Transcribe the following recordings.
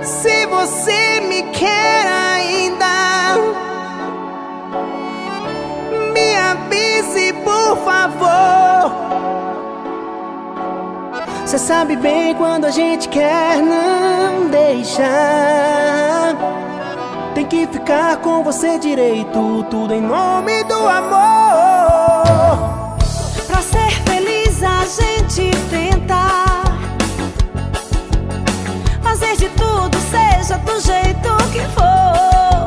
Se você me quer ainda, me avise, por favor. Cê sabe bem quando a gente quer, não deixa. Tem que ficar com você direito, tudo em nome do amor. Pra ser feliz a gente tenta fazer de tudo, seja do jeito que for.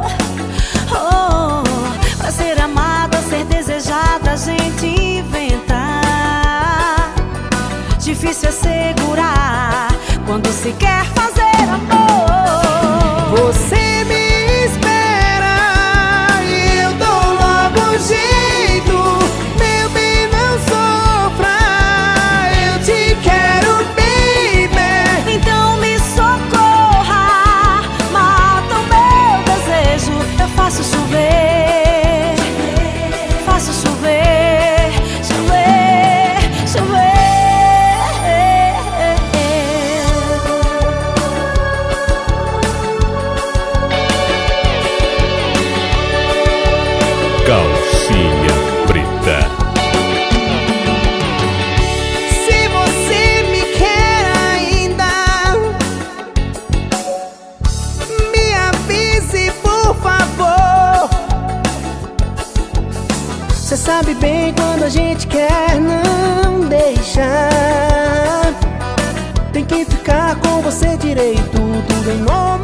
Pra ser amada, ser desejada, a gente inventa. Difícil é segurar quando se quer fazer amor. Você me espera e eu dou logo um jeito. Meu bem, não sofra, eu te quero, baby. Então me socorra, mata o meu desejo. Eu faço chover, faço chover, chover, chover. Calcinha Preta. Se você me quer ainda, me avise, por favor. Cê sabe bem quando a gente quer, não deixa. Tem que ficar com você direito, tudo em nome